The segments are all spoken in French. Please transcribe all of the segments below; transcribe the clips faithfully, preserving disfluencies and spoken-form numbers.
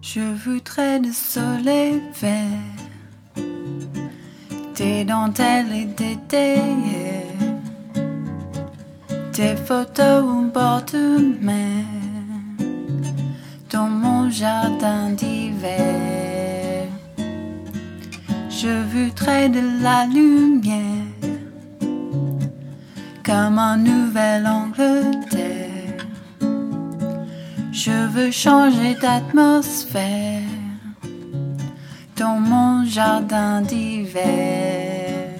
Je voudrais le soleil vert, tes dentelles et tes thés, tes photos au bord de mer, dans mon jardin d'hiver. Je voudrais de la lumière, comme en Nouvelle-Angleterre. Je veux changer d'atmosphère dans mon jardin d'hiver.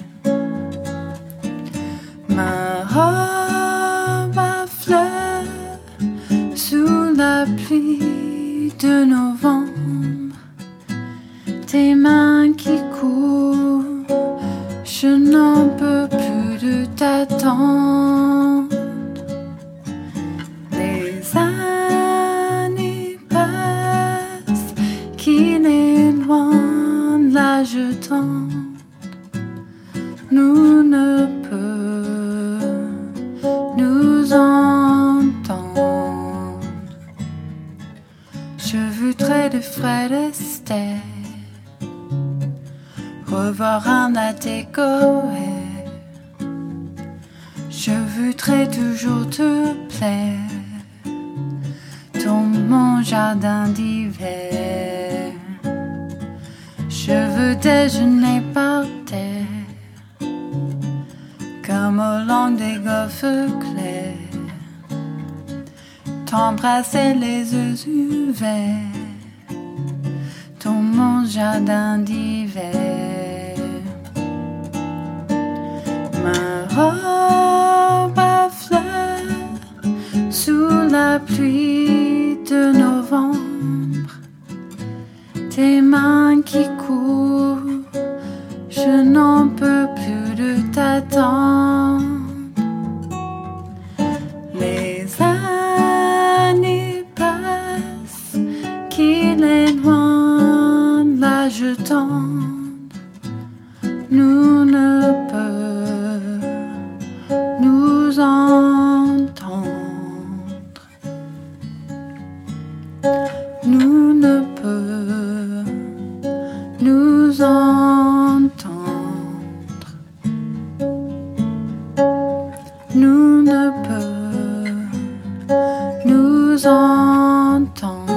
Ma robe à fleurs sous la pluie de novembre, tes mains qui courent, je n'en peux plus de t'attendre. Les années passent, qu'il est loin, là je tente, nous ne peut nous entendre. Je voudrais de Fred Astaire, revoir un décoré. Je voudrais toujours te plaire dans mon jardin d'hiver. Je veux déjeuner par terre, comme au long des golfes clairs, t'embrasser les yeux ouverts dans mon jardin d'hiver. Ma robe à fleurs sous la pluie de novembre, tes mains qui courent, je n'en peux plus de t'attendre. Les années passent, qu'il est loin, là je tente, nous ne peut nous entendre. Nous ne peut nous entendre. Nous ne peut nous entendre.